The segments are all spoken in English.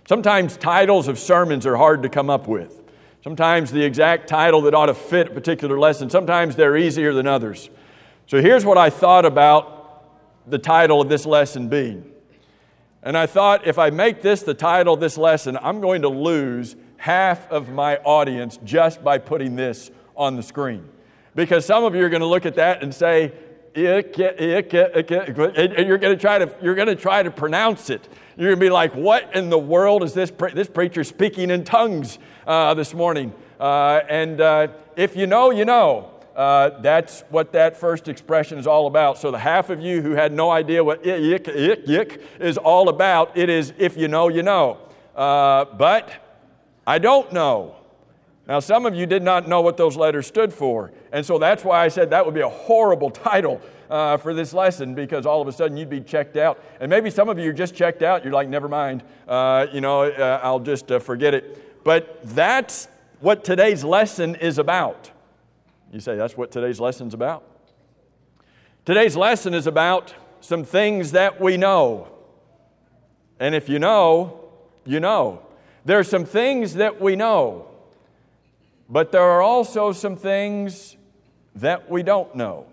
Sometimes titles of sermons are hard to come up with. Sometimes the exact title that ought to fit a particular lesson, sometimes they're easier than others. So here's what I thought about the title of this lesson being. And I thought, if I make this the title of this lesson, I'm going to lose half of my audience just by putting this on the screen. Because some of you are going to look at that and say, and you're going to try to pronounce it. You're going to be like, what in the world is this preacher speaking in tongues this morning? If you know, you know. That's what that first expression is all about. So the half of you who had no idea what is all about, it is if you know, you know. But I don't know. Now, some of you did not know what those letters stood for. And so that's why I said that would be a horrible title for this lesson, because all of a sudden you'd be checked out. And maybe some of you are just checked out. You're like, never mind. I'll just forget it. But that's what today's lesson is about. You say, that's what today's lesson's about? Today's lesson is about some things that we know. And if you know, you know. There are some things that we know. But there are also some things that we don't know.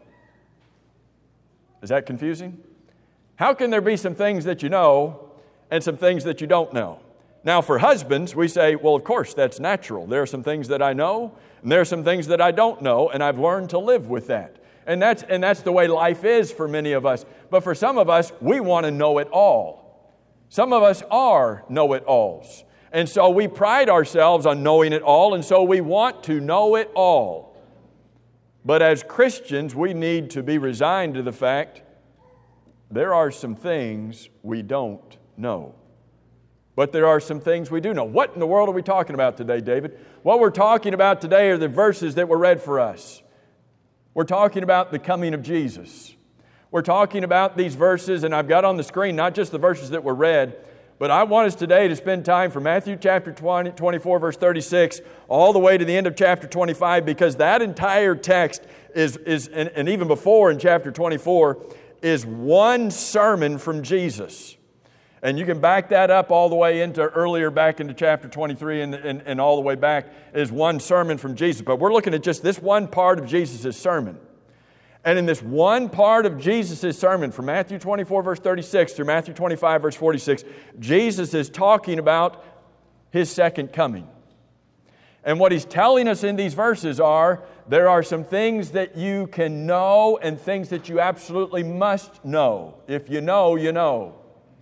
Is that confusing? How can there be some things that you know and some things that you don't know? Now, for husbands, we say, well, of course, that's natural. There are some things that I know, and there are some things that I don't know, and I've learned to live with that. And that's the way life is for many of us. But for some of us, we want to know it all. Some of us are know-it-alls. And so we pride ourselves on knowing it all, and so we want to know it all. But as Christians, we need to be resigned to the fact there are some things we don't know. But there are some things we do know. What in the world are we talking about today, David? What we're talking about today are the verses that were read for us. We're talking about the coming of Jesus. We're talking about these verses, and I've got on the screen not just the verses that were read, but I want us today to spend time from Matthew chapter 24, verse 36, all the way to the end of chapter 25, because that entire text is and even before in chapter 24, is one sermon from Jesus. And you can back that up all the way into earlier, back into chapter 23 and all the way back is one sermon from Jesus. But we're looking at just this one part of Jesus' sermon. And in this one part of Jesus' sermon, from Matthew 24, verse 36 through Matthew 25, verse 46, Jesus is talking about His second coming. And what He's telling us in these verses are, there are some things that you can know and things that you absolutely must know. If you know, you know.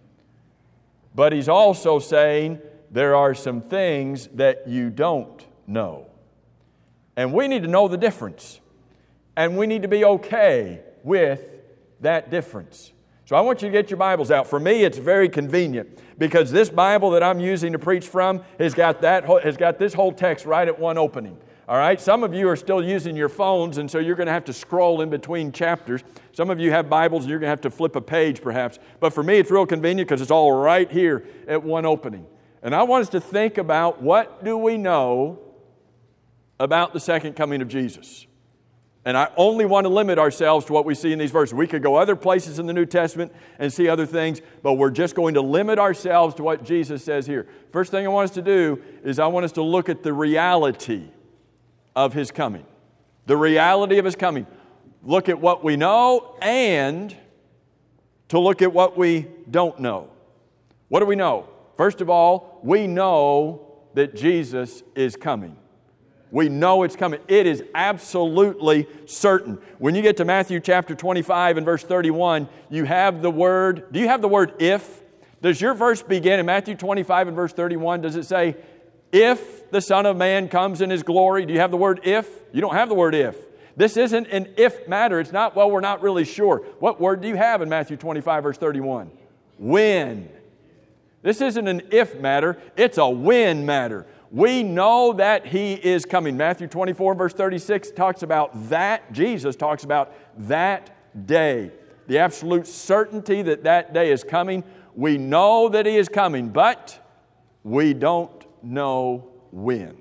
But He's also saying, there are some things that you don't know. And we need to know the difference. And we need to be okay with that difference. So I want you to get your Bibles out. For me, it's very convenient because this Bible that I'm using to preach from has got this whole text right at one opening. All right? Some of you are still using your phones, and so you're going to have to scroll in between chapters. Some of you have Bibles, and you're going to have to flip a page perhaps. But for me, it's real convenient because it's all right here at one opening. And I want us to think about, what do we know about the second coming of Jesus? And I only want to limit ourselves to what we see in these verses. We could go other places in the New Testament and see other things, but we're just going to limit ourselves to what Jesus says here. First thing I want us to do is I want us to look at the reality of His coming. The reality of His coming. Look at what we know and to look at what we don't know. What do we know? First of all, we know that Jesus is coming. We know it's coming. It is absolutely certain. When you get to Matthew chapter 25 and verse 31, you have the word, do you have the word if? Does your verse begin in Matthew 25 and verse 31? Does it say, if the Son of Man comes in His glory? Do you have the word if? You don't have the word if. This isn't an if matter. It's not, well, we're not really sure. What word do you have in Matthew 25 verse 31? When. This isn't an if matter. It's a when matter. We know that He is coming. Matthew 24, verse 36 talks about that. Jesus talks about that day. The absolute certainty that that day is coming. We know that He is coming, but we don't know when.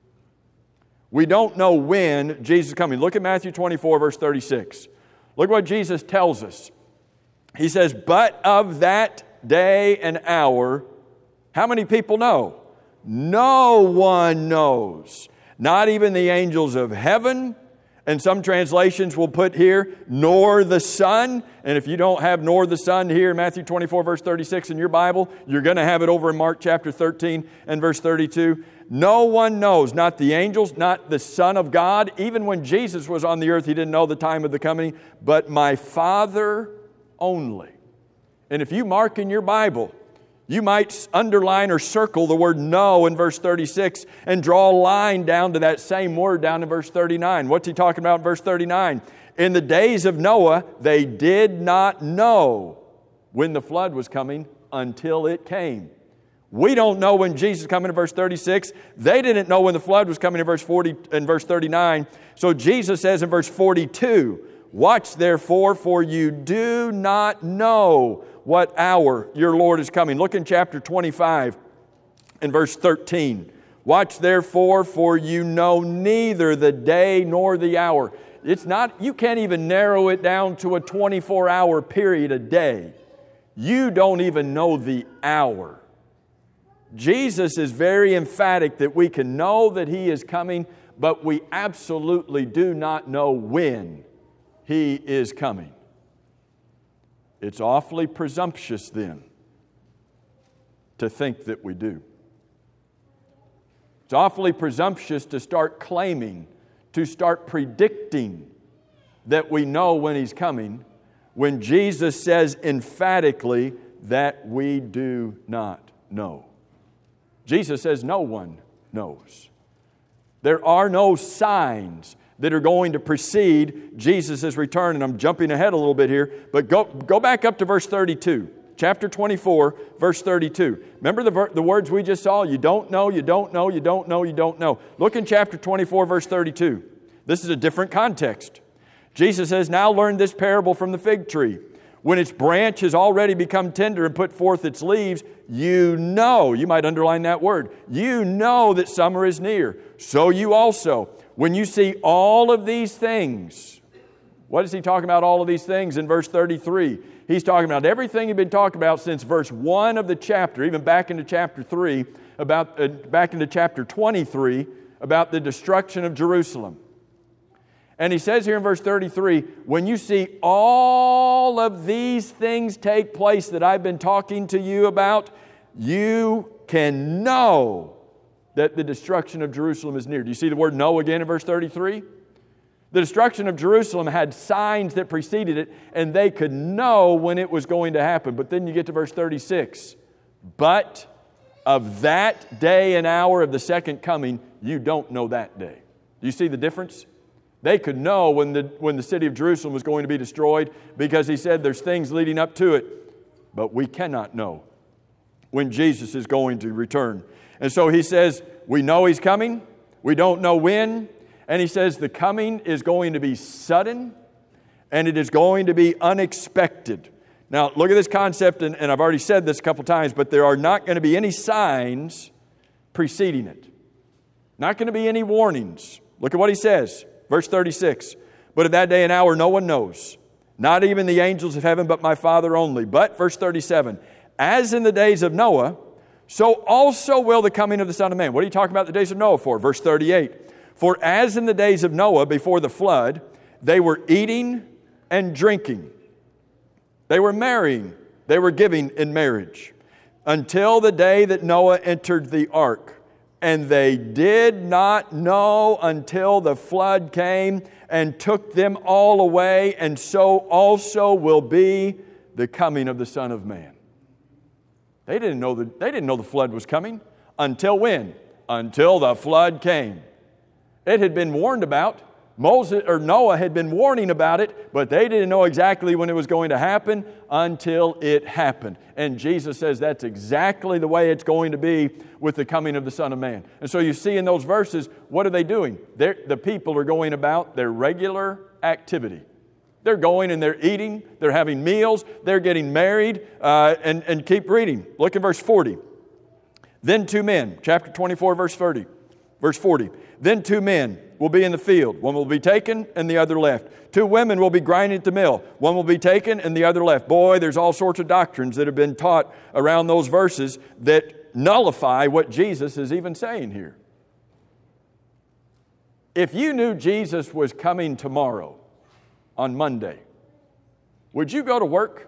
We don't know when Jesus is coming. Look at Matthew 24, verse 36. Look what Jesus tells us. He says, but of that day and hour How many people know? No one knows. Not even the angels of heaven. And some translations will put here, nor the Son. And if you don't have nor the Son here in Matthew 24, verse 36 in your Bible, you're going to have it over in Mark chapter 13 and verse 32. No one knows, not the angels, not the Son of God. Even when Jesus was on the earth, He didn't know the time of the coming, but my Father only. And if you mark in your Bible, you might underline or circle the word no in verse 36 and draw a line down to that same word down in verse 39. What's He talking about in verse 39? In the days of Noah, they did not know when the flood was coming until it came. We don't know when Jesus is coming in verse 36. They didn't know when the flood was coming in verse 40 and verse 39. So Jesus says in verse 42, watch therefore, for you do not know what hour your Lord is coming. Look in chapter 25 and verse 13. Watch therefore, for you know neither the day nor the hour. It's not, you can't even narrow it down to a 24-hour period a day. You don't even know the hour. Jesus is very emphatic that we can know that He is coming, but we absolutely do not know when He is coming. It's awfully presumptuous then to think that we do. It's awfully presumptuous to start claiming, to start predicting that we know when He's coming, when Jesus says emphatically that we do not know. Jesus says no one knows. There are no signs that are going to precede Jesus' return. And I'm jumping ahead a little bit here, but go back up to verse 32. Chapter 24, verse 32. Remember the words we just saw? You don't know, you don't know, you don't know, you don't know. Look in chapter 24, verse 32. This is a different context. Jesus says, now learn this parable from the fig tree. When its branch has already become tender and put forth its leaves, you know, you might underline that word, you know that summer is near. So you also, when you see all of these things, what is He talking about all of these things in verse 33? He's talking about everything He's been talking about since verse 1 of the chapter, even back into chapter 3, back into chapter 23, about the destruction of Jerusalem. And He says here in verse 33, when you see all of these things take place that I've been talking to you about, you can know that the destruction of Jerusalem is near. Do you see the word know again in verse 33? The destruction of Jerusalem had signs that preceded it, and they could know when it was going to happen. But then you get to verse 36. But of that day and hour of the second coming, you don't know that day. Do you see the difference? They could know when the city of Jerusalem was going to be destroyed because He said there's things leading up to it. But we cannot know when Jesus is going to return. And so He says, we know He's coming. We don't know when. And He says the coming is going to be sudden and it is going to be unexpected. Now, look at this concept, and I've already said this a couple times, but there are not going to be any signs preceding it. Not going to be any warnings. Look at what He says. Verse 36, but of that day and hour no one knows, not even the angels of heaven, but my Father only. But, verse 37, as in the days of Noah, so also will the coming of the Son of Man. What are you talking about the days of Noah for? Verse 38, for as in the days of Noah before the flood, they were eating and drinking. They were marrying. They were giving in marriage until the day that Noah entered the ark. And they did not know until the flood came and took them all away, and so also will be the coming of the Son of Man. They didn't know the flood was coming. Until when? Until the flood came. It had been warned about. Noah had been warning about it, but they didn't know exactly when it was going to happen until it happened. And Jesus says that's exactly the way it's going to be with the coming of the Son of Man. And so you see in those verses, what are they doing? The people are going about their regular activity. They're going and they're eating, they're having meals, they're getting married, and keep reading. Look at verse 40. Then two men, chapter 24, verse 40. Then two men will be in the field. One will be taken and the other left. Two women will be grinding at the mill. One will be taken and the other left. Boy, there's all sorts of doctrines that have been taught around those verses that nullify what Jesus is even saying here. If you knew Jesus was coming tomorrow on Monday, would you go to work?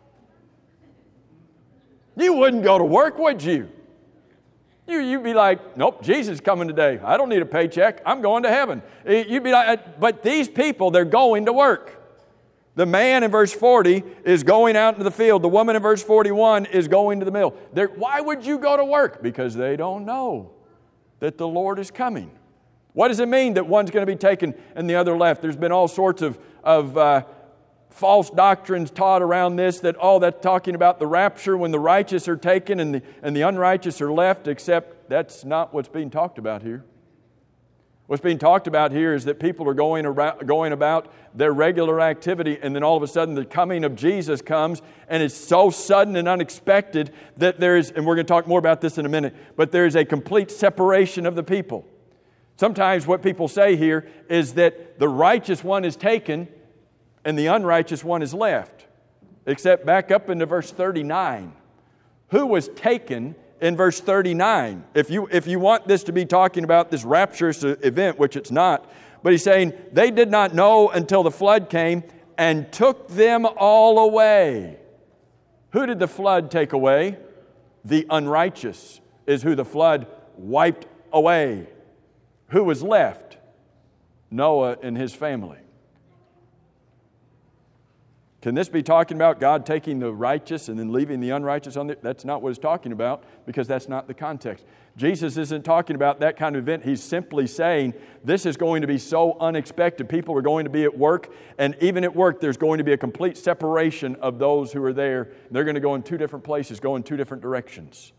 You wouldn't go to work, would you? You'd be like, nope, Jesus is coming today. I don't need a paycheck. I'm going to heaven. You'd be like, but these people, they're going to work. The man in verse 40 is going out into the field. The woman in verse 41 is going to the mill. Why would you go to work? Because they don't know that the Lord is coming. What does it mean that one's going to be taken and the other left? There's been all sorts of false doctrines taught around this, that, that's talking about the rapture when the righteous are taken and the unrighteous are left, except that's not what's being talked about here. What's being talked about here is that people are going about their regular activity, and then all of a sudden the coming of Jesus comes, and it's so sudden and unexpected that there is, and we're going to talk more about this in a minute, but there is a complete separation of the people. Sometimes what people say here is that the righteous one is taken and the unrighteous one is left. Except back up into verse 39. Who was taken in verse 39? If you want this to be talking about this rapturous event, which it's not, but he's saying, they did not know until the flood came and took them all away. Who did the flood take away? The unrighteous is who the flood wiped away. Who was left? Noah and his family. Can this be talking about God taking the righteous and then leaving the unrighteous on there? That's not what it's talking about, because that's not the context. Jesus isn't talking about that kind of event. He's simply saying this is going to be so unexpected. People are going to be at work, and even at work there's going to be a complete separation of those who are there. They're going to go in two different places, go in two different directions.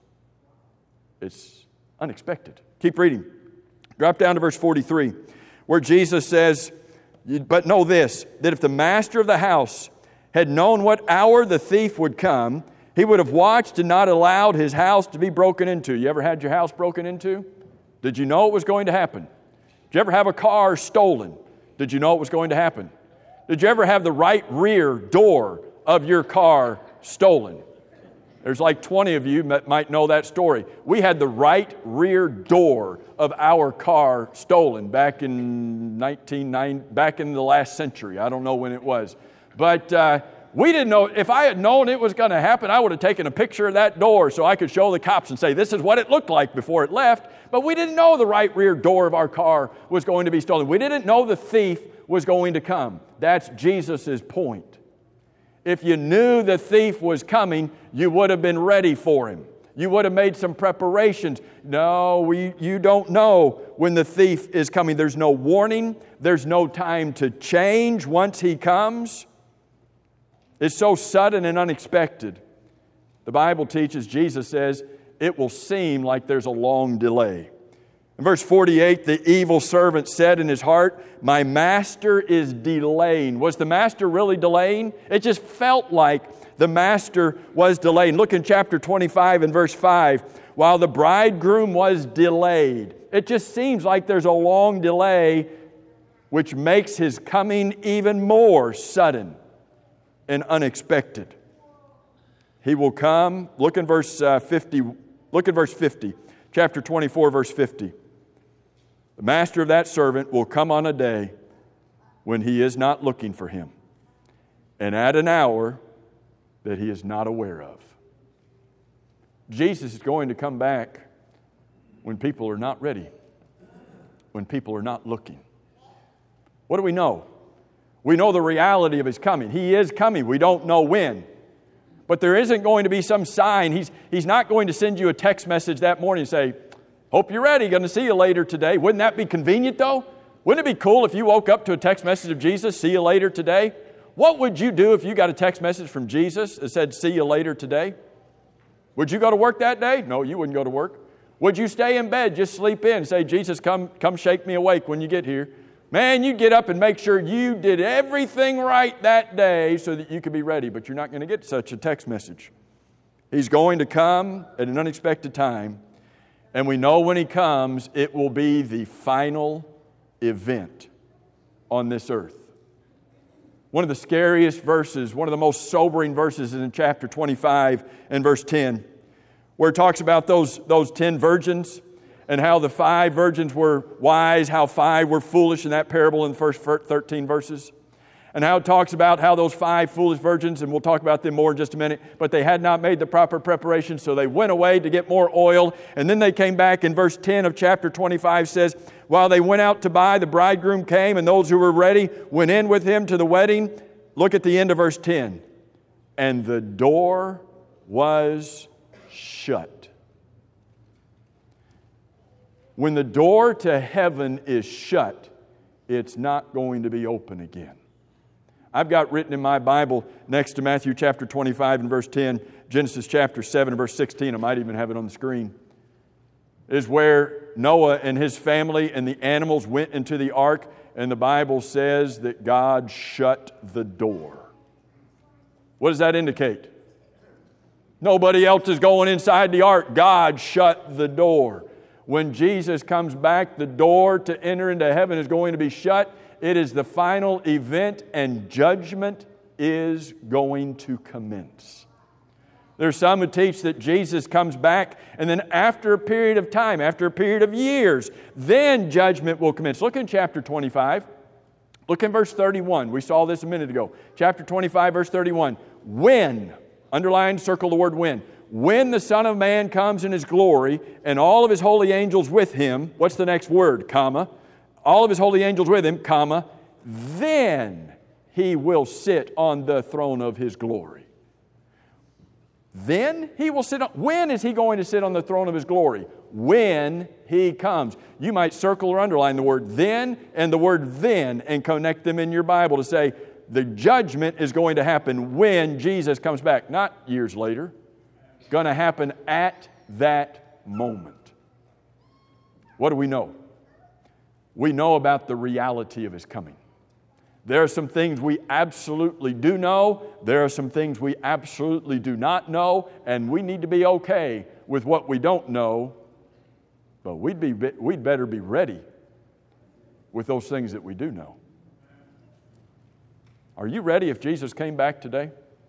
It's unexpected. Keep reading. Drop down to verse 43, where Jesus says, but know this, that if the master of the house had known what hour the thief would come, he would have watched and not allowed his house to be broken into. You ever had your house broken into? Did you know it was going to happen? Did you ever have a car stolen? Did you know it was going to happen? Did you ever have the right rear door of your car stolen? There's like 20 of you that might know that story. We had the right rear door of our car stolen back in back in the last century. I don't know when it was. But we didn't know. If I had known it was going to happen, I would have taken a picture of that door so I could show the cops and say, this is what it looked like before it left. But we didn't know the right rear door of our car was going to be stolen. We didn't know the thief was going to come. That's Jesus' point. If you knew the thief was coming, you would have been ready for him. You would have made some preparations. No, you don't know when the thief is coming. There's no warning. There's no time to change once he comes. It's so sudden and unexpected. The Bible teaches, Jesus says, it will seem like there's a long delay. In verse 48, the evil servant said in his heart, my master is delaying. Was the master really delaying? It just felt like the master was delaying. Look in chapter 25 and verse 5. While the bridegroom was delayed. It just seems like there's a long delay, which makes his coming even more sudden and unexpected. He will come. Look in verse 50. Look at verse 50. Chapter 24, verse 50. The master of that servant will come on a day when he is not looking for him, and at an hour that he is not aware of. Jesus is going to come back when people are not ready, when people are not looking. What do we know? We know the reality of his coming. He is coming. We don't know when. But there isn't going to be some sign. He's not going to send you a text message that morning and say, hope you're ready, going to see you later today. Wouldn't that be convenient though? Wouldn't it be cool if you woke up to a text message of Jesus, see you later today? What would you do if you got a text message from Jesus that said, see you later today? Would you go to work that day? No, you wouldn't go to work. Would you stay in bed, just sleep in, and say, Jesus, come shake me awake when you get here? Man, you'd get up and make sure you did everything right that day so that you could be ready, but you're not going to get such a text message. He's going to come at an unexpected time, and we know when he comes, it will be the final event on this earth. One of the scariest verses, one of the most sobering verses is in chapter 25 and verse 10, where it talks about those 10 virgins and how the 5 virgins were wise, how 5 were foolish in that parable in the first 13 verses. And how it talks about how those 5 foolish virgins, and we'll talk about them more in just a minute, but they had not made the proper preparation, so they went away to get more oil. And then they came back, and verse 10 of chapter 25 says, while they went out to buy, the bridegroom came, and those who were ready went in with him to the wedding. Look at the end of verse 10. And the door was shut. When the door to heaven is shut, it's not going to be open again. I've got written in my Bible next to Matthew chapter 25 and verse 10, Genesis chapter 7 and verse 16, I might even have it on the screen, is where Noah and his family and the animals went into the ark, and the Bible says that God shut the door. What does that indicate? Nobody else is going inside the ark. God shut the door. When Jesus comes back, the door to enter into heaven is going to be shut. It is the final event, and judgment is going to commence. There's some who teach that Jesus comes back, and then after a period of time, after a period of years, then judgment will commence. Look in chapter 25. Look in verse 31. We saw this a minute ago. Chapter 25, verse 31. When, underline, circle the word when. When the Son of Man comes in His glory, and all of His holy angels with Him, what's the next word, comma? All of His holy angels with Him, comma, then He will sit on the throne of His glory. Then He will sit on, when is He going to sit on the throne of His glory? When He comes. You might circle or underline the word then and the word then and connect them in your Bible to say the judgment is going to happen when Jesus comes back, not years later. It's going to happen at that moment. What do we know? We know about the reality of His coming. There are some things we absolutely do know. There are some things we absolutely do not know. And we need to be okay with what we don't know. But we'd better be ready with those things that we do know. Are you ready if Jesus came back today?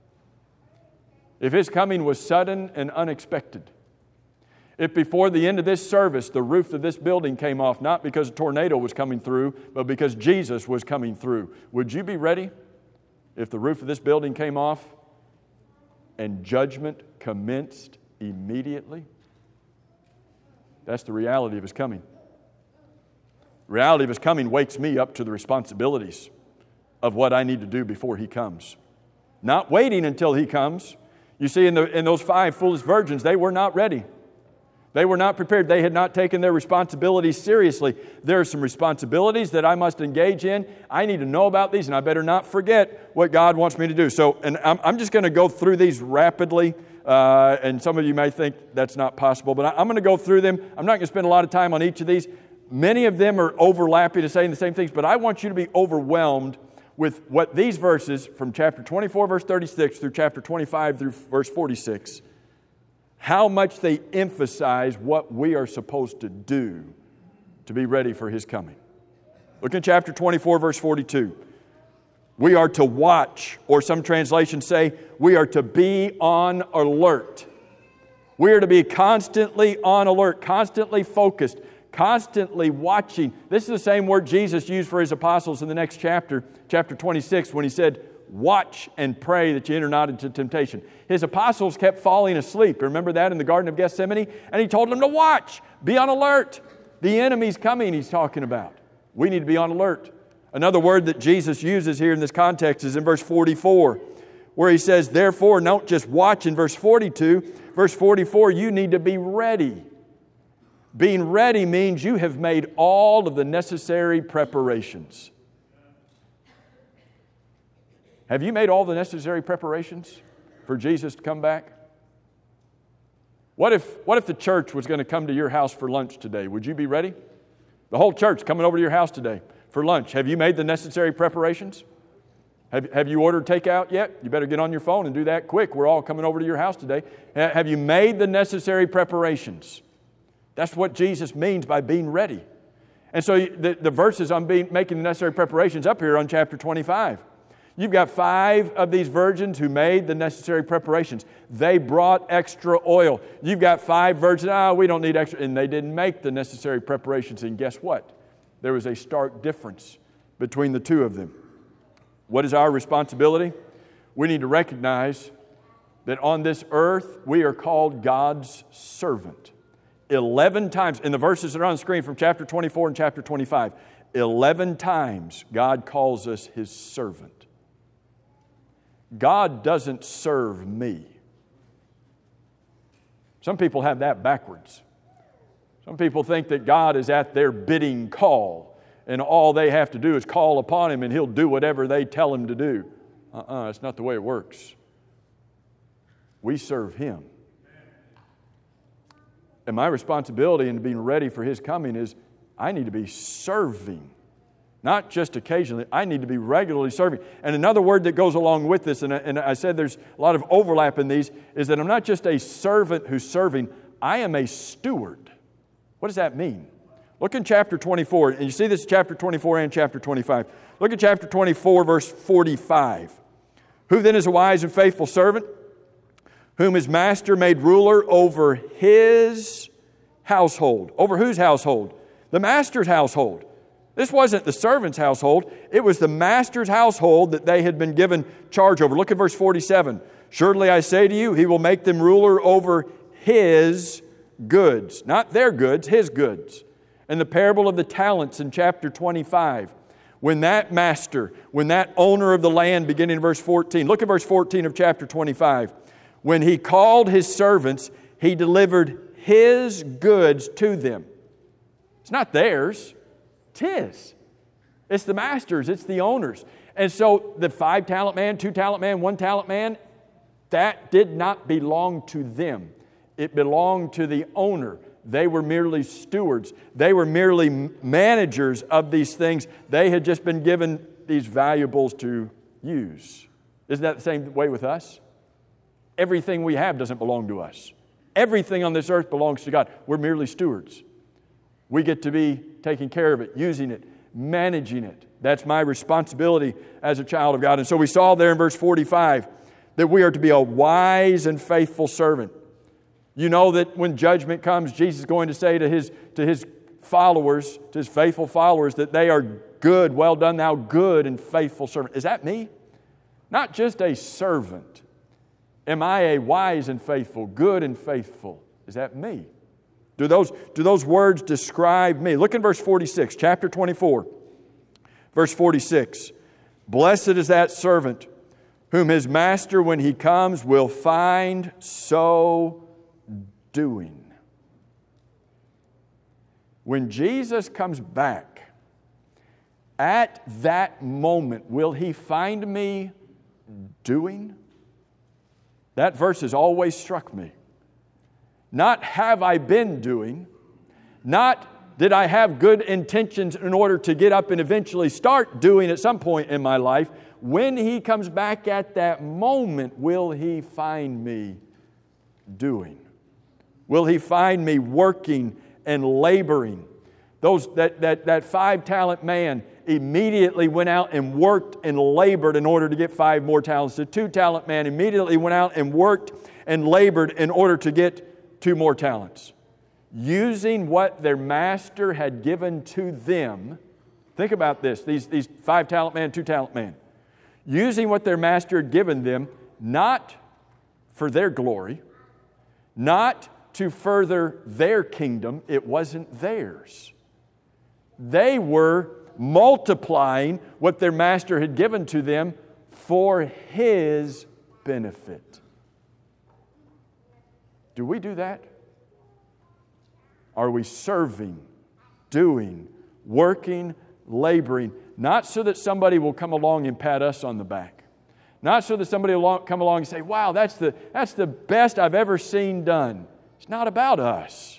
If His coming was sudden and unexpected? If before the end of this service, the roof of this building came off, not because a tornado was coming through, but because Jesus was coming through, would you be ready if the roof of this building came off and judgment commenced immediately? That's the reality of His coming. The reality of His coming wakes me up to the responsibilities of what I need to do before He comes. Not waiting until He comes. You see, in those 5 foolish virgins, they were not ready. They were not prepared. They had not taken their responsibilities seriously. There are some responsibilities that I must engage in. I need to know about these, and I better not forget what God wants me to do. So, and I'm just going to go through these rapidly, and some of you may think that's not possible, but I'm going to go through them. I'm not going to spend a lot of time on each of these. Many of them are overlapping and saying the same things, but I want you to be overwhelmed with what these verses from chapter 24, verse 36 through chapter 25 through verse 46, how much they emphasize what we are supposed to do to be ready for His coming. Look in chapter 24, verse 42. We are to watch, or some translations say, we are to be on alert. We are to be constantly on alert, constantly focused, constantly watching. This is the same word Jesus used for His apostles in the next chapter, chapter 26, when He said, watch and pray that you enter not into temptation. His apostles kept falling asleep. Remember that in the Garden of Gethsemane? And He told them to watch, be on alert. The enemy's coming, He's talking about. We need to be on alert. Another word that Jesus uses here in this context is in verse 44, where He says, therefore, don't just watch in verse 42. Verse 44, you need to be ready. Being ready means you have made all of the necessary preparations. Have you made all the necessary preparations for Jesus to come back? What if the church was going to come to your house for lunch today? Would you be ready? The whole church coming over to your house today for lunch. Have you made the necessary preparations? Have you ordered takeout yet? You better get on your phone and do that quick. We're all coming over to your house today. Have you made the necessary preparations? That's what Jesus means by being ready. And so the verses on making the necessary preparations up here on chapter 25. You've got 5 of these virgins who made the necessary preparations. They brought extra oil. You've got 5 virgins, we don't need extra. And they didn't make the necessary preparations. And guess what? There was a stark difference between the 2 of them. What is our responsibility? We need to recognize that on this earth, we are called God's servant. 11 times, in the verses that are on the screen from chapter 24 and chapter 25, 11 times God calls us His servant. God doesn't serve me. Some people have that backwards. Some people think that God is at their bidding call, and all they have to do is call upon Him and He'll do whatever they tell Him to do. That's not the way it works. We serve Him. And my responsibility in being ready for His coming is I need to be serving. Not just occasionally, I need to be regularly serving. And another word that goes along with this, and I said there's a lot of overlap in these, is that I'm not just a servant who's serving, I am a steward. What does that mean? Look in chapter 24, and you see this in chapter 24 and chapter 25. Look at chapter 24, verse 45. Who then is a wise and faithful servant, whom his master made ruler over his household? Over whose household? The master's household. This wasn't the servant's household. It was the master's household that they had been given charge over. Look at verse 47. Surely I say to you, he will make them ruler over his goods. Not their goods, his goods. And the parable of the talents in chapter 25. When that master, when that owner of the land, beginning in verse 14. Look at verse 14 of chapter 25. When he called his servants, he delivered his goods to them. It's not theirs. It's his. It's the master's. It's the owner's. And so the 5-talent man, 2-talent man, 1-talent man, that did not belong to them. It belonged to the owner. They were merely stewards. They were merely managers of these things. They had just been given these valuables to use. Isn't that the same way with us? Everything we have doesn't belong to us. Everything on this earth belongs to God. We're merely stewards. We get to be taking care of it, using it, managing it. That's my responsibility as a child of God. And so we saw there in verse 45 that we are to be a wise and faithful servant. You know that when judgment comes, Jesus is going to say to his followers, to his faithful followers, that they are good, well done, thou good and faithful servant. Is that me? Not just a servant. Am I a wise and faithful, good and faithful? Is that me? Do those words describe me? Look in verse 46, chapter 24, verse 46. Blessed is that servant whom his master, when he comes, will find so doing. When Jesus comes back, at that moment, will He find me doing? That verse has always struck me. Not have I been doing, not did I have good intentions in order to get up and eventually start doing at some point in my life. When He comes back at that moment, will He find me doing? Will He find me working and laboring? That 5-talent man immediately went out and worked and labored in order to get 5 more talents. The 2-talent man immediately went out and worked and labored in order to get 2 more talents. Using what their master had given to them. Think about this, these 5-talent man, 2-talent man. Using what their master had given them, not for their glory, not to further their kingdom. It wasn't theirs. They were multiplying what their master had given to them for His benefit. Do we do that? Are we serving, doing, working, laboring, not so that somebody will come along and pat us on the back, not so that somebody will come along and say, wow, that's the best I've ever seen done. It's not about us.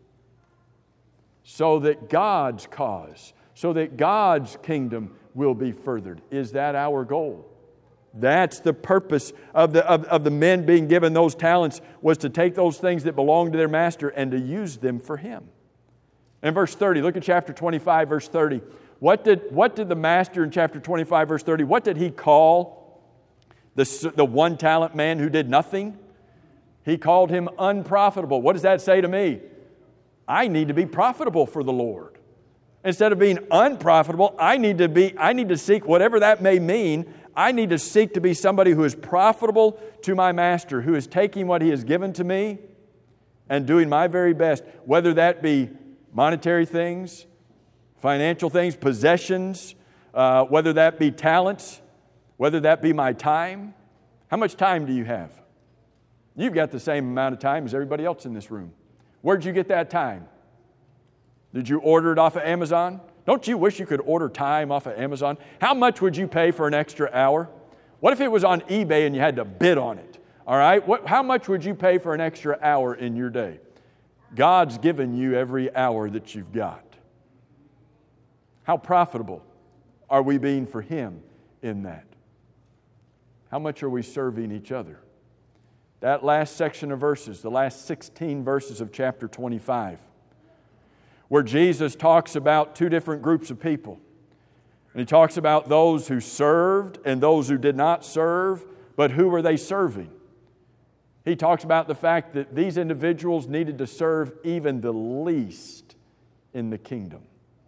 So that God's cause, so that God's kingdom will be furthered. Is that our goal? That's the purpose of the men being given those talents, was to take those things that belong to their master and to use them for Him. In verse 30, look at chapter 25, verse 30. What did the master in chapter 25, verse 30, what did he call the one talent man who did nothing? He called him unprofitable. What does that say to me? I need to be profitable for the Lord. Instead of being unprofitable, I need to seek whatever that may mean. I need to seek to be somebody who is profitable to my master, who is taking what he has given to me and doing my very best, whether that be monetary things, financial things, possessions, whether that be talents, whether that be my time. How much time do you have? You've got the same amount of time as everybody else in this room. Where'd you get that time? Did you order it off of Amazon? Don't you wish you could order time off of Amazon? How much would you pay for an extra hour? What if it was on eBay and you had to bid on it? All right? How much would you pay for an extra hour in your day? God's given you every hour that you've got. How profitable are we being for Him in that? How much are we serving each other? That last section of verses, the last 16 verses of chapter 25, where Jesus talks about two different groups of people. And He talks about those who served and those who did not serve, but who were they serving? He talks about the fact that these individuals needed to serve even the least in the kingdom.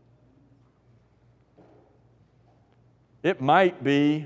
It might be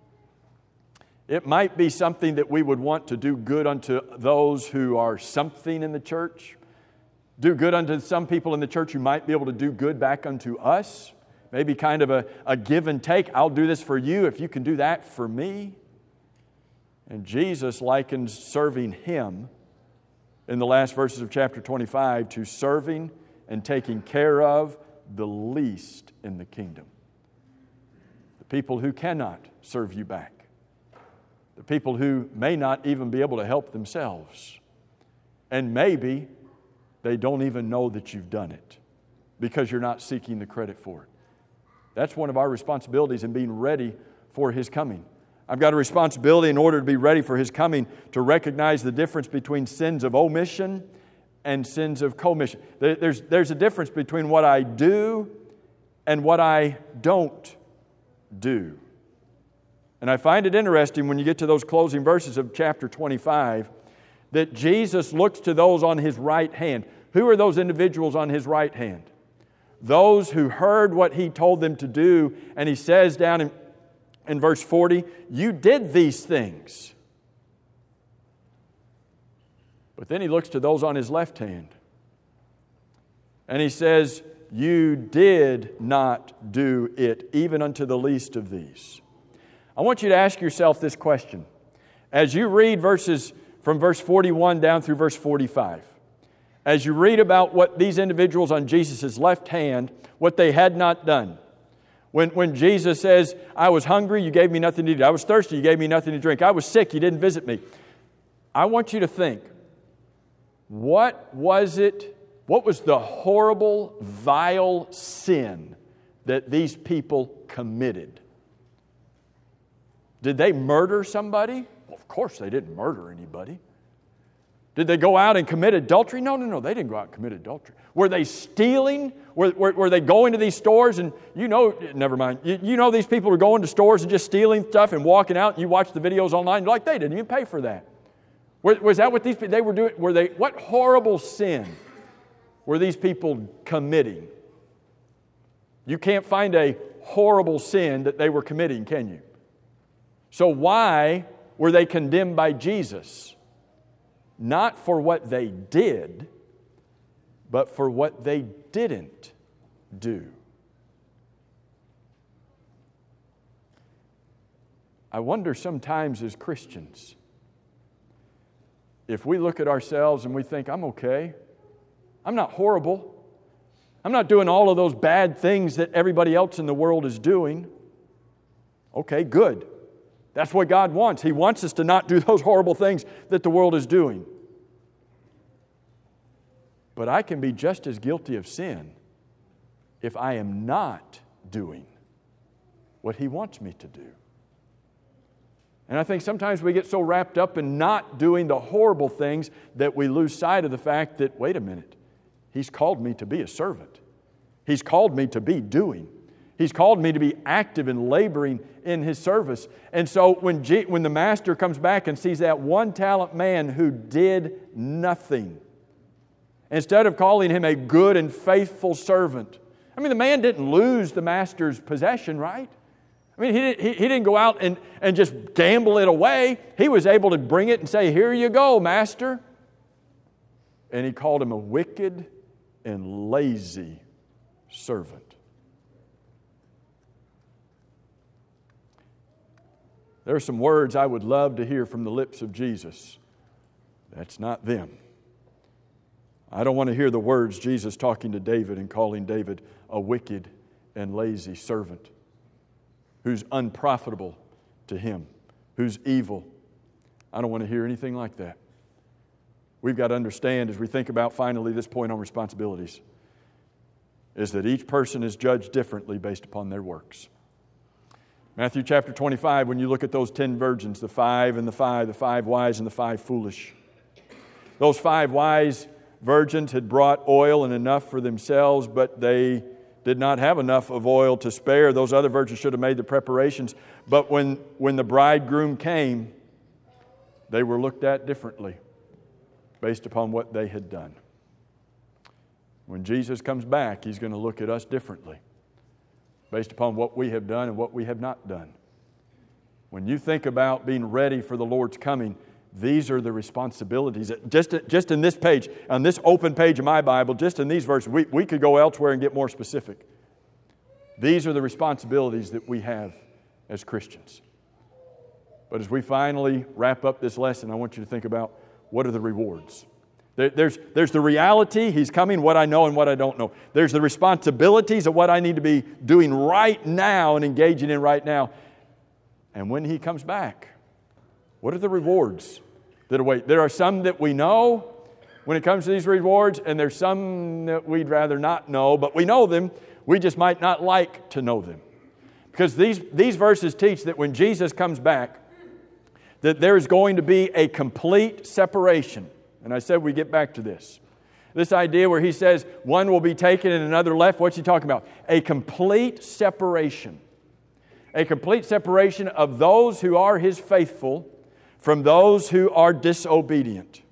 something that we would want to do good unto those who are something in the church. Do good unto some people in the church who might be able to do good back unto us. Maybe kind of a give and take. I'll do this for you if you can do that for me. And Jesus likens serving Him in the last verses of chapter 25 to serving and taking care of the least in the kingdom. The people who cannot serve you back. The people who may not even be able to help themselves. And maybe they don't even know that you've done it because you're not seeking the credit for it. That's one of our responsibilities in being ready for His coming. I've got a responsibility in order to be ready for His coming to recognize the difference between sins of omission and sins of commission. There's a difference between what I do and what I don't do. And I find it interesting when you get to those closing verses of chapter 25 that Jesus looks to those on His right hand. Who are those individuals on His right hand? Those who heard what He told them to do, and He says down in verse 40, you did these things. But then He looks to those on His left hand, and He says, you did not do it, even unto the least of these. I want you to ask yourself this question. As you read verses from verse 41 down through verse 45, as you read about what these individuals on Jesus' left hand, what they had not done. When Jesus says, I was hungry, you gave me nothing to eat. I was thirsty, you gave me nothing to drink. I was sick, you didn't visit me. I want you to think, what was the horrible, vile sin that these people committed? Did they murder somebody? Well, of course they didn't murder anybody. Did they go out and commit adultery? No, they didn't go out and commit adultery. Were they stealing? Were they going to these stores and, never mind. You know these people are going to stores and just stealing stuff and walking out, and you watch the videos online, you're like, they didn't even pay for that. Was that what they were doing? What horrible sin were these people committing? You can't find a horrible sin that they were committing, can you? So why were they condemned by Jesus? Not for what they did, but for what they didn't do. I wonder sometimes as Christians, if we look at ourselves and we think, I'm okay, I'm not horrible, I'm not doing all of those bad things that everybody else in the world is doing. Okay, good. That's what God wants. He wants us to not do those horrible things that the world is doing. But I can be just as guilty of sin if I am not doing what He wants me to do. And I think sometimes we get so wrapped up in not doing the horrible things that we lose sight of the fact that, wait a minute, He's called me to be a servant. He's called me to be doing. He's called me to be active and laboring in His service. And so when the master comes back and sees that one talent man who did nothing, instead of calling him a good and faithful servant, I mean, the man didn't lose the master's possession, right? I mean, he didn't go out and just gamble it away. He was able to bring it and say, "Here you go, master." And he called him a wicked and lazy servant. There are some words I would love to hear from the lips of Jesus. That's not them. I don't want to hear the words Jesus talking to David and calling David a wicked and lazy servant who's unprofitable to him, who's evil. I don't want to hear anything like that. We've got to understand, as we think about finally this point on responsibilities, is that each person is judged differently based upon their works. Matthew chapter 25, when you look at those 10 virgins, the five wise and the 5 foolish. Those 5 wise virgins had brought oil and enough for themselves, but they did not have enough of oil to spare. Those other virgins should have made the preparations. But when the bridegroom came, they were looked at differently based upon what they had done. When Jesus comes back, He's going to look at us differently based upon what we have done and what we have not done. When you think about being ready for the Lord's coming, these are the responsibilities. Just in this page, on this open page of my Bible, just in these verses, we could go elsewhere and get more specific. These are the responsibilities that we have as Christians. But as we finally wrap up this lesson, I want you to think about, what are the rewards? There's the reality, He's coming, what I know and what I don't know. There's the responsibilities of what I need to be doing right now and engaging in right now. And when He comes back, what are the rewards that await? There are some that we know when it comes to these rewards, and there's some that we'd rather not know, but we know them. We just might not like to know them. Because these verses teach that when Jesus comes back, that there is going to be a complete separation. And I said we get back to this. This idea where He says one will be taken and another left. What's He talking about? A complete separation. A complete separation of those who are His faithful from those who are disobedient.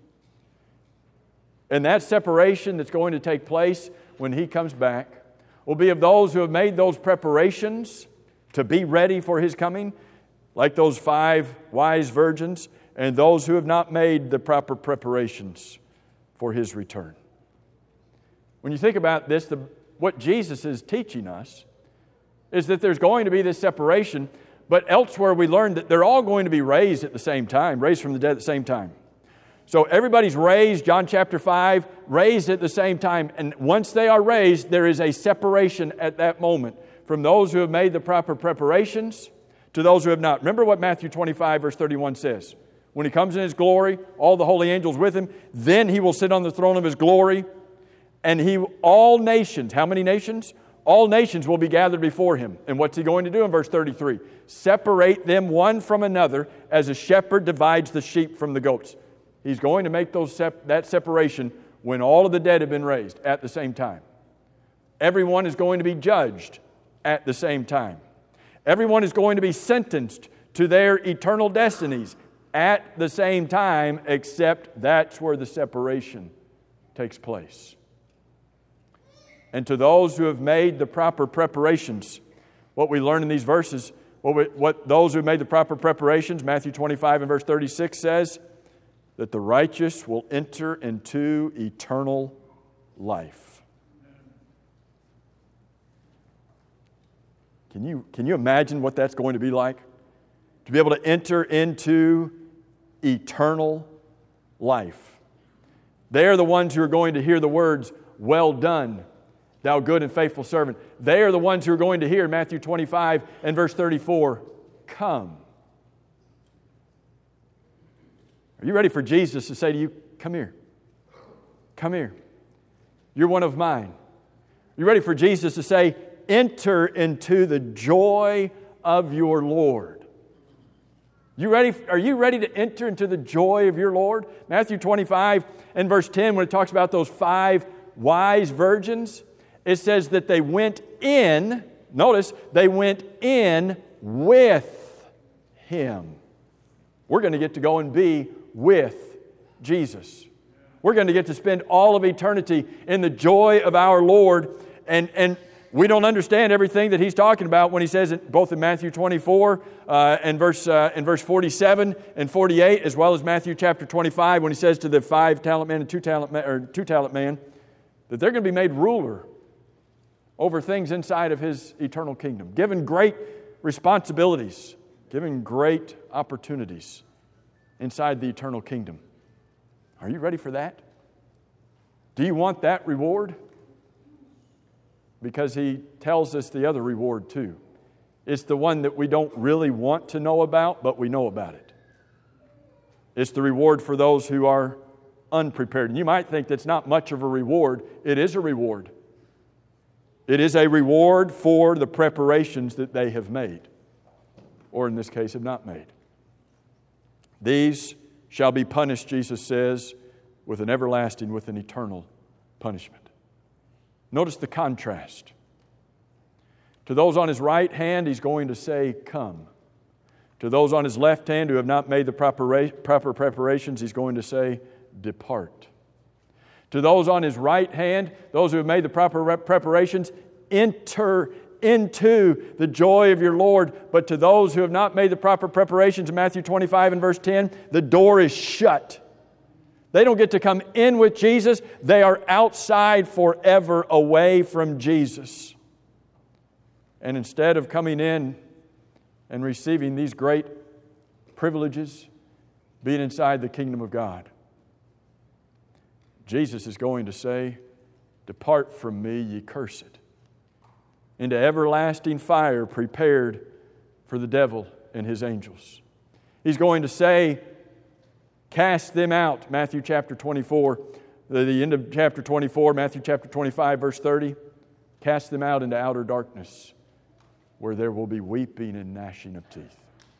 And that separation that's going to take place when He comes back will be of those who have made those preparations to be ready for His coming, like those 5 wise virgins, and those who have not made the proper preparations for His return. When you think about this, what Jesus is teaching us is that there's going to be this separation, but elsewhere we learned that they're all going to be raised at the same time, raised from the dead at the same time. So everybody's raised, John chapter 5, raised at the same time. And once they are raised, there is a separation at that moment from those who have made the proper preparations to those who have not. Remember what Matthew 25 verse 31 says. When He comes in His glory, all the holy angels with Him, then He will sit on the throne of His glory, and all nations, how many nations? All nations will be gathered before Him. And what's He going to do in verse 33? Separate them one from another as a shepherd divides the sheep from the goats. He's going to make that separation when all of the dead have been raised at the same time. Everyone is going to be judged at the same time. Everyone is going to be sentenced to their eternal destinies at the same time, except that's where the separation takes place. And to those who have made the proper preparations, what we learn in these verses, what those who have made the proper preparations, Matthew 25 and verse 36 says, that the righteous will enter into eternal life. Can you imagine what that's going to be like? To be able to enter into eternal life. They are the ones who are going to hear the words, "Well done, thou good and faithful servant." They are the ones who are going to hear Matthew 25 and verse 34, "Come." Are you ready for Jesus to say to you, "Come here. Come here. You're one of mine." Are you ready for Jesus to say, "Enter into the joy of your Lord"? Are you ready to enter into the joy of your Lord? Matthew 25 and verse 10, when it talks about those 5 wise virgins, it says that they went in Notice, they went in with Him. We're going to get to go and be with Jesus. We're going to get to spend all of eternity in the joy of our Lord. And we don't understand everything that He's talking about when He says it both in Matthew 24 and verse 47 and 48, as well as Matthew chapter 25 when He says to the 5-talent man and 2-talent man that they're going to be made ruler over things inside of His eternal kingdom, given great responsibilities, given great opportunities inside the eternal kingdom. Are you ready for that? Do you want that reward? Because He tells us the other reward too. It's the one that we don't really want to know about, but we know about it. It's the reward for those who are unprepared. And you might think that's not much of a reward. It is a reward. It is a reward for the preparations that they have made, or in this case have not made. These shall be punished, Jesus says, with an everlasting, with an eternal punishment. Notice the contrast. To those on His right hand, He's going to say, "Come." To those on His left hand who have not made the proper preparations, He's going to say, "Depart." To those on His right hand, those who have made the proper preparations, enter into the joy of your Lord. But to those who have not made the proper preparations, in Matthew 25 and verse 10, the door is shut. They don't get to come in with Jesus. They are outside forever away from Jesus. And instead of coming in and receiving these great privileges, being inside the kingdom of God, Jesus is going to say, "Depart from me, ye cursed, into everlasting fire prepared for the devil and his angels." He's going to say, "Cast them out," Matthew chapter 24, the end of chapter 24, Matthew chapter 25, verse 30. "Cast them out into outer darkness, where there will be weeping and gnashing of teeth."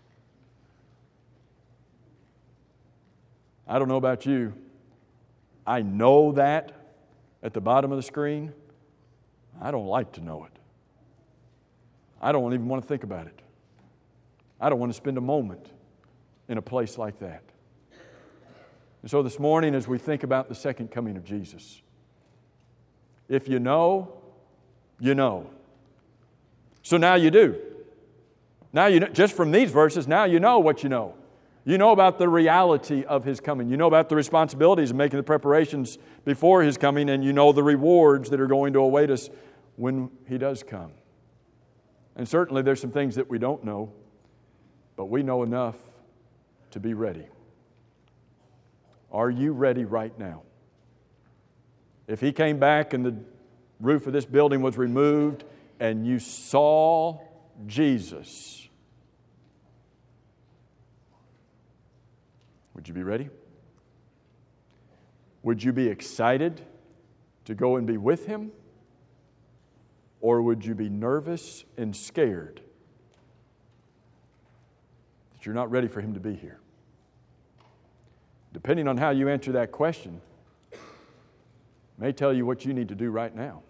I don't know about you. I know that at the bottom of the screen. I don't like to know it. I don't even want to think about it. I don't want to spend a moment in a place like that. And so this morning, as we think about the second coming of Jesus, if you know, you know. So now you do. Now you know, just from these verses, now you know what you know. You know about the reality of His coming. You know about the responsibilities of making the preparations before His coming, and you know the rewards that are going to await us when He does come. And certainly there's some things that we don't know, but we know enough to be ready. Are you ready right now? If He came back and the roof of this building was removed and you saw Jesus, would you be ready? Would you be excited to go and be with Him? Or would you be nervous and scared that you're not ready for Him to be here? Depending on how you answer that question, may tell you what you need to do right now.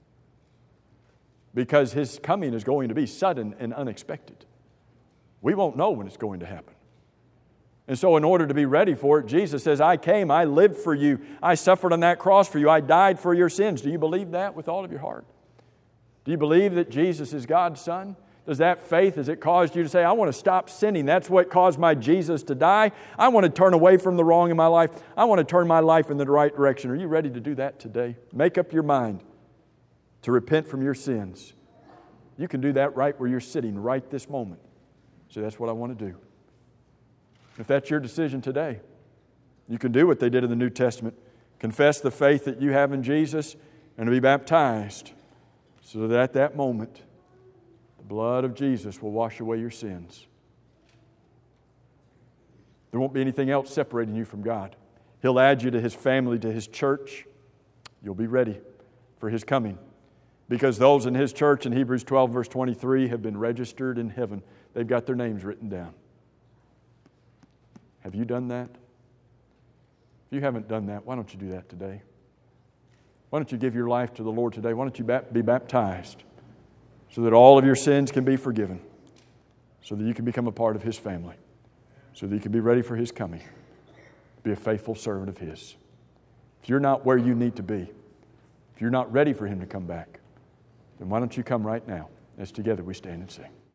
Because His coming is going to be sudden and unexpected. We won't know when it's going to happen. And so in order to be ready for it, Jesus says, "I came, I lived for you, I suffered on that cross for you, I died for your sins." Do you believe that with all of your heart? Do you believe that Jesus is God's Son? Does that faith, has it caused you to say, "I want to stop sinning. That's what caused my Jesus to die. I want to turn away from the wrong in my life. I want to turn my life in the right direction"? Are you ready to do that today? Make up your mind to repent from your sins. You can do that right where you're sitting right this moment. So that's what I want to do. If that's your decision today, you can do what they did in the New Testament. Confess the faith that you have in Jesus and to be baptized, so that at that moment, the blood of Jesus will wash away your sins. There won't be anything else separating you from God. He'll add you to His family, to His church. You'll be ready for His coming. Because those in His church in Hebrews 12, verse 23, have been registered in heaven. They've got their names written down. Have you done that? If you haven't done that, why don't you do that today? Why don't you give your life to the Lord today? Why don't you be baptized so that all of your sins can be forgiven, so that you can become a part of His family, so that you can be ready for His coming, be a faithful servant of His. If you're not where you need to be, if you're not ready for Him to come back, then why don't you come right now as together we stand and sing.